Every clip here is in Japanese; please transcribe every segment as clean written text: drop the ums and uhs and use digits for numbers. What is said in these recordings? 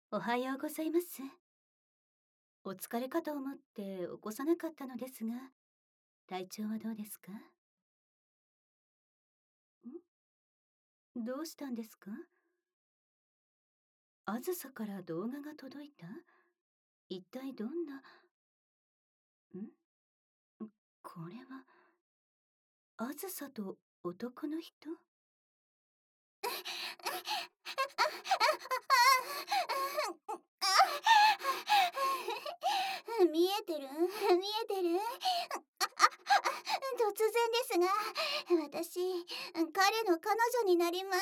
おはようございます。お疲れかと思って起こさなかったのですが、体調はどうですか？どうしたんですか？あずさから動画が届いた？一体どんな、これは、あずさと男の人？ 見えてる見えてる突然ですが、私、彼の彼女になります。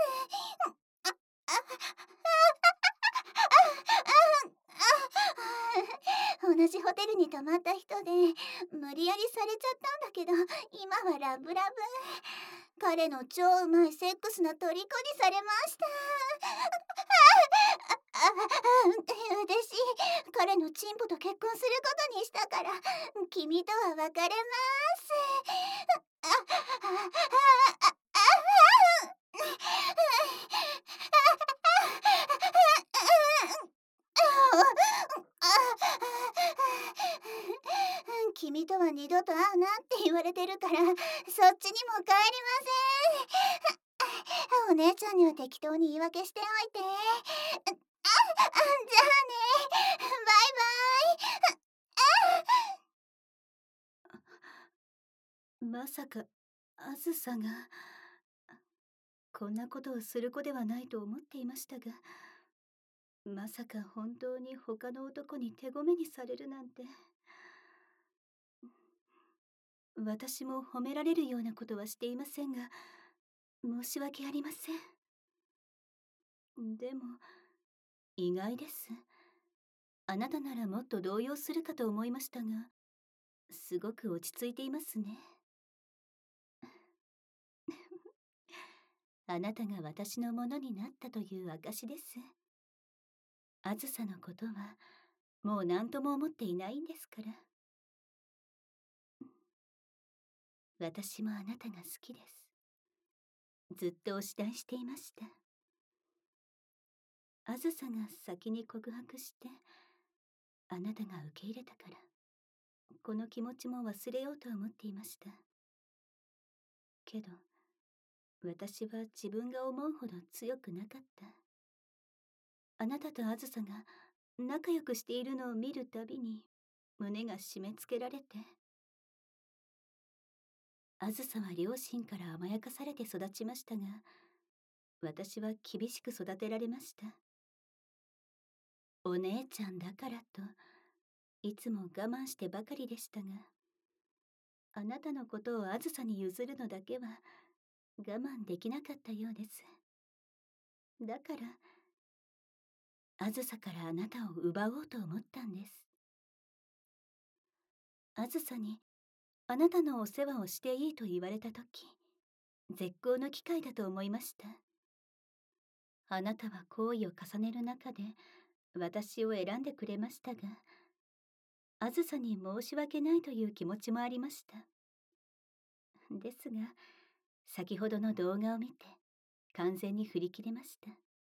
同じホテルに泊まった人で、無理やりされちゃったんだけど、今はラブラブ。彼の超うまいセックスの虜にされました。私、彼のチンポと結婚することにしたから、君とは別れます。君とは二度と会うなって言われてるから、そっちにも帰りません。お姉ちゃんには適当に言い訳しておいて。じゃあね。バイバイ。 まさか、あずさが、こんなことをする子ではないと思っていましたが、まさか本当に他の男に手ごめにされるなんて。私も褒められるようなことはしていませんが、申し訳ありません。でも、意外です。あなたならもっと動揺するかと思いましたが、すごく落ち着いていますね。あなたが私のものになったという証です。あずさのことは、もう何とも思っていないんですから。私もあなたが好きです。ずっと推し題していました。あずさが先に告白して、あなたが受け入れたから、この気持ちも忘れようと思っていました。けど、私は自分が思うほど強くなかった。あなたとあずさが仲良くしているのを見るたびに胸が締め付けられて、あずさは両親から甘やかされて育ちましたが、私は厳しく育てられました。お姉ちゃんだからといつも我慢してばかりでしたが、あなたのことをあずさに譲るのだけは我慢できなかったようです。だからあずさからあなたを奪おうと思ったんです。あずさにあなたのお世話をしていいと言われたとき、絶好の機会だと思いました。あなたは行為を重ねる中で私を選んでくれましたが、あずさに申し訳ないという気持ちもありました。ですが、先ほどの動画を見て完全に振り切れました。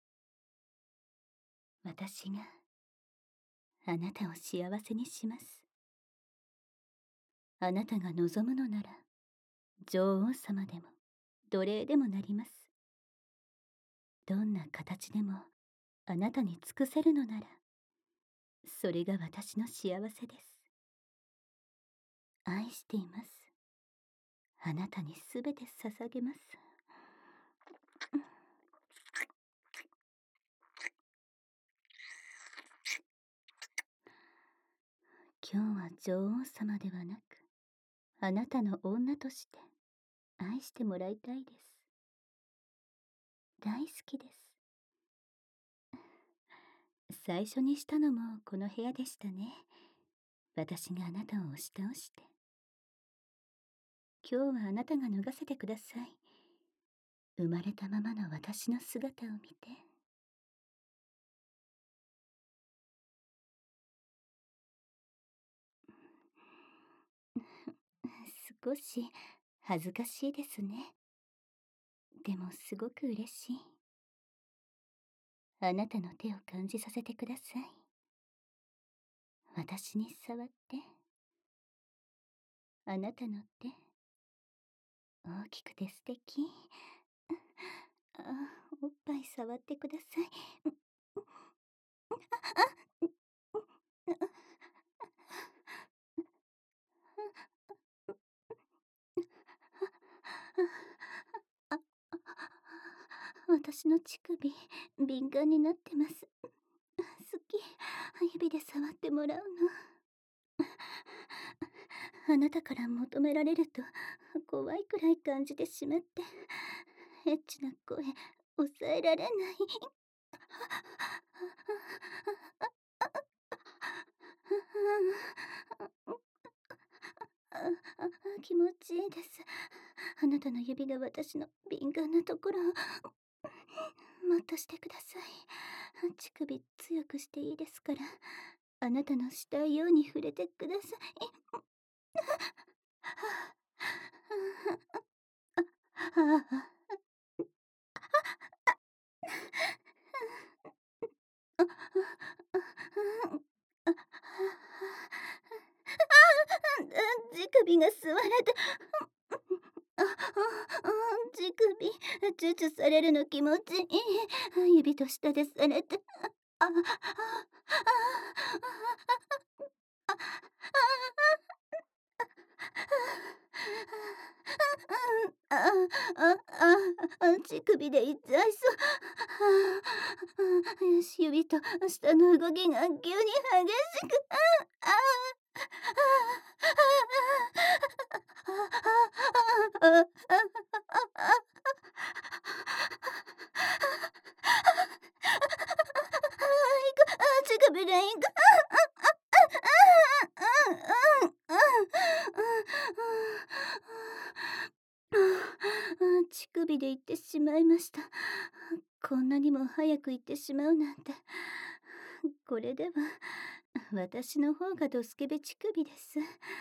私があなたを幸せにします。あなたが望むのなら女王様でも奴隷でもなります。どんな形でもあなたに尽くせるのなら、それが私の幸せです。愛しています。あなたにすべて捧げます。今日は女王様ではなく、あなたの女として愛してもらいたいです。大好きです。最初にしたのもこの部屋でしたね。私があなたを押し倒して。今日はあなたが脱がせてください。生まれたままの私の姿を見て。少し恥ずかしいですね。でもすごく嬉しい。 あなたの手を感じさせてください。私に触って。あなたの手、大きくて素敵。あ、おっぱい触ってください。私の乳首、敏感になってます。好き。指で触ってもらうの。あなたから求められると怖いくらい感じてしまって、エッチな声、抑えられない。気持ちいいです。あなたの指が私の敏感なところをもっとしてください。乳首強くしていいですから、あなたのしたいように触れてください。乳首が吸われて、乳首、チュチュされるの気持ちいい。指と舌でされて、あ、あ、乳首で痛いそう。よし、指と舌の動きが急に激しく、乳首でいく。乳首で行ってしまいました。こんなにも早く行ってしまうなんて。これでは私の方がドスケベ乳首です。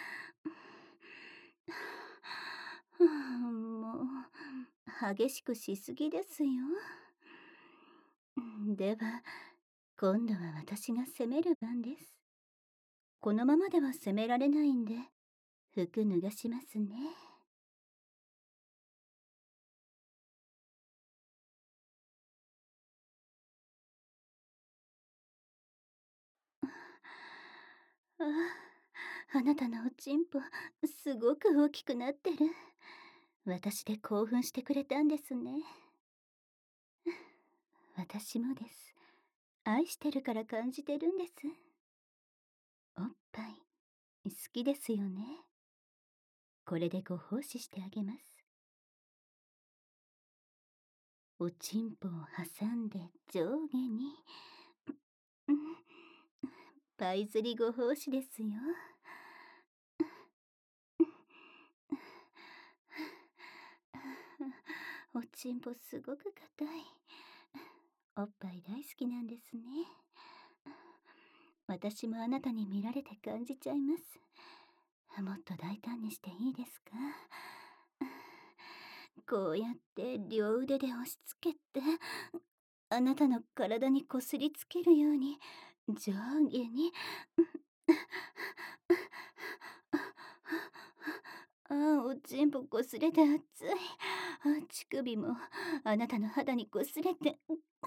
もう激しくしすぎですよ。では今度は私が攻める番です。このままでは攻められないんで服脱がしますね。あなたのおちんぽすごく大きくなってる。私で興奮してくれたんですね。私もです。愛してるから感じてるんです。おっぱい好きですよね。これでご奉仕してあげます。おちんぽを挟んで上下に、パイ釣りご奉仕ですよ。おちんぽすごく硬い。おっぱい大好きなんですね。私もあなたに見られて感じちゃいます。もっと大胆にしていいですか？こうやって両腕で押し付けて、あなたの体にこすりつけるように上下に。おちんぽこすれて熱い。乳首もあなたの肌にこすれて。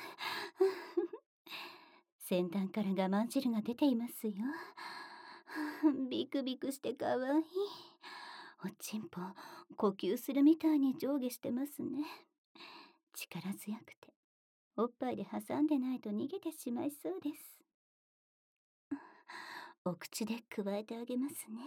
先端から我慢汁が出ていますよ。ビクビクしてかわいい。おちんぽ呼吸するみたいに上下してますね。力強くておっぱいで挟んでないと逃げてしまいそうです。お口でくわえてあげますね。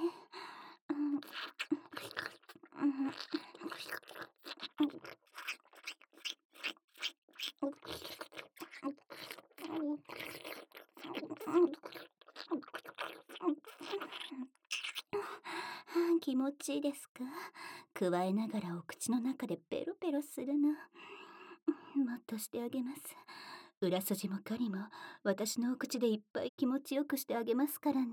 気持ちいいですか？くわえながらお口の中でペロペロするの。もっとしてあげます。裏筋も狩りも私のお口でいっぱい気持ちよくしてあげますからね。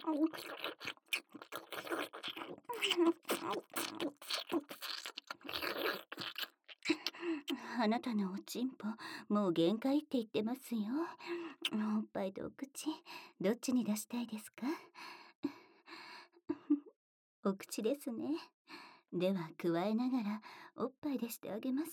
あなたのおちんぽ、もう限界って言ってますよ。おっぱいとお口、どっちに出したいですか？お口ですね。では加えながらおっぱいでしてあげます。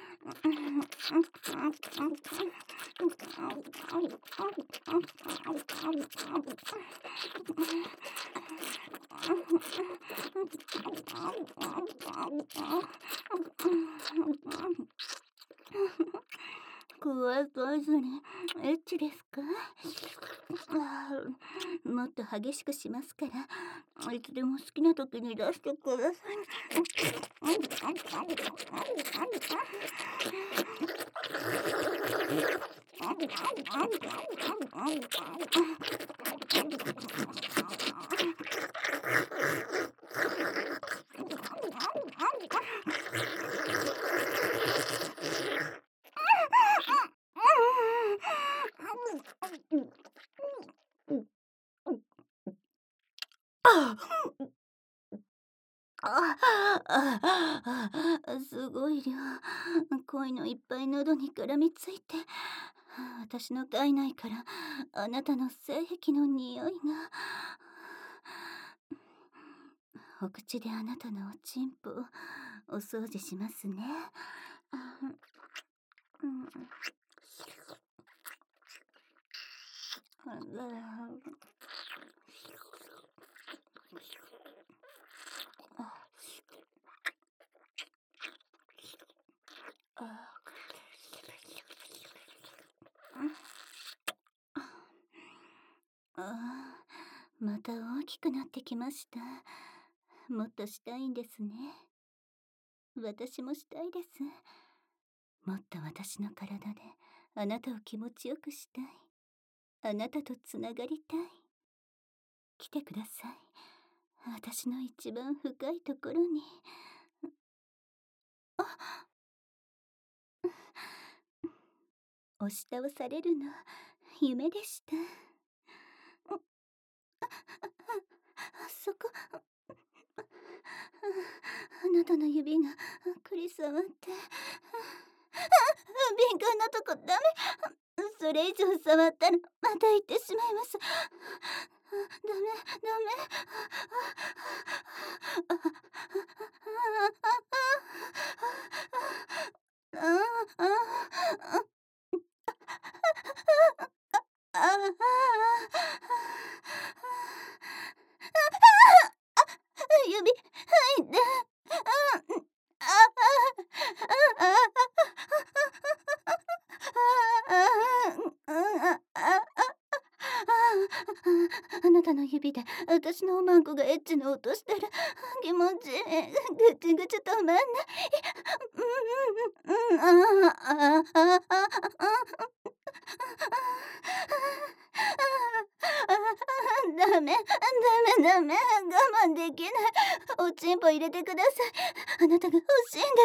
怖がずにエッチですか？もっと激しくしますから、いつでも好きな時に出してください。すごい量。濃いのいっぱい喉に絡みついて、私の体内からあなたの性癖の匂いが。お口であなたのおちんぽお掃除しますね。また大きくなってきました。もっとしたいんですね。私もしたいです。もっと私の体であなたを気持ちよくしたい。あなたとつながりたい。来てください。私の一番深いところに。押し倒されるの夢でした。そこ、あなたの指がくり触って、敏感なとこダメ。それ以上触ったらまた行ってしまいます。ダメ。指、入って。あなたの指で私のおまんこがエッチな音してる。気持ちいい。ぐちぐち止まんない。ダメ。我慢できない。おちんぽ入れてください。あなたが欲しいんです。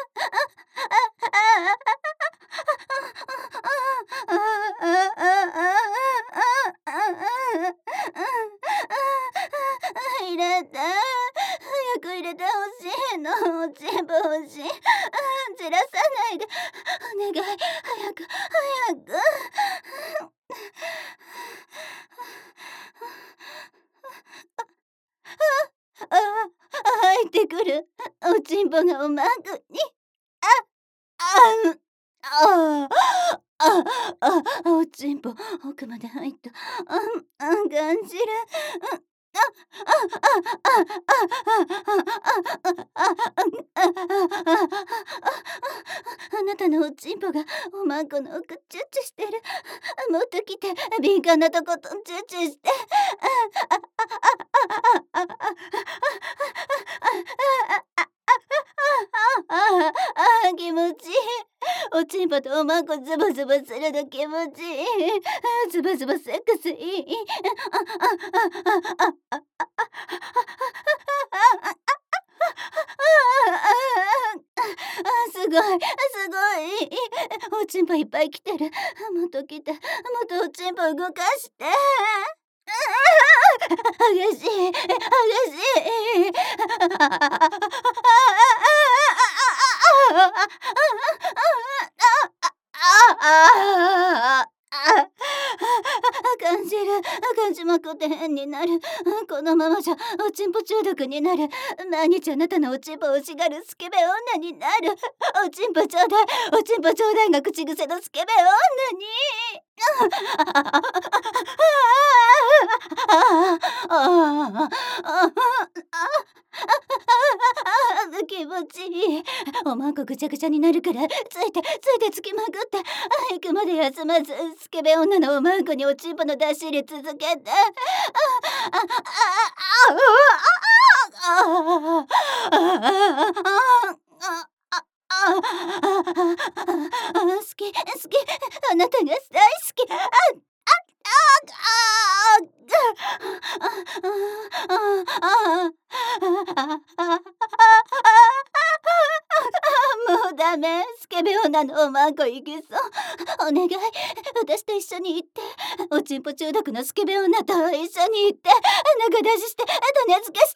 入れて。早く入れてほしいの。おちんぽ欲しい。散らさないで。お願い。早く。入ってくる。おちんぽがおまんこに。おちんぽ奥まで入った。感じる。あなたのおちんぽがおまんこの奥チュッチュしてる。もっと来て。敏感なとことチュッチュして。気持ちいい。おちんぽとおまんこズボズボするの気持ちいい。ズボズボセックスいい。すごい。おちんぽいっぱい来てる。もっと来て。もっとおちんぽ動かして。 激しい。感じまくって変になる。このままじゃおちんぽ中毒になる。毎日あなたのおちんぽを欲しがるスケベ女になる。おちんぽちょうだい、おちんぽちょうだいが口癖のスケベ女に。気持ちいい。おまんこぐちゃぐちゃになるからついてつきまくって行くまで休まずスケベ女のおまんこにおちんぽの出し入れ続けて。好きあなたが大好き。もうダメ。スケベ女のおまんこいけそう。お願い、私と一緒に行って。おちんぽ中毒のスケベ女と一緒に行って。仲出しして、種付けして。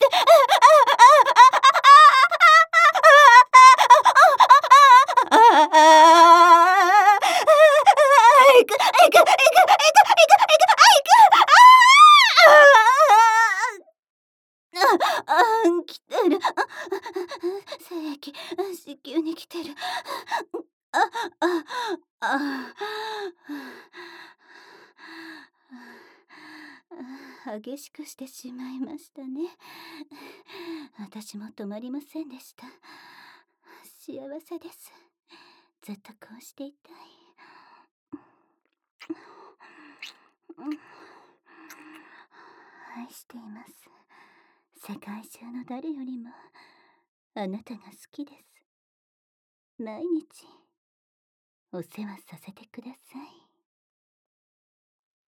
来てる。精液、子宮に来てる。激しくしてしまいましたね。私も止まりませんでした。幸せです。ずっとこうしていたい。愛しています。世界中の誰よりもあなたが好きです。毎日お世話させてください。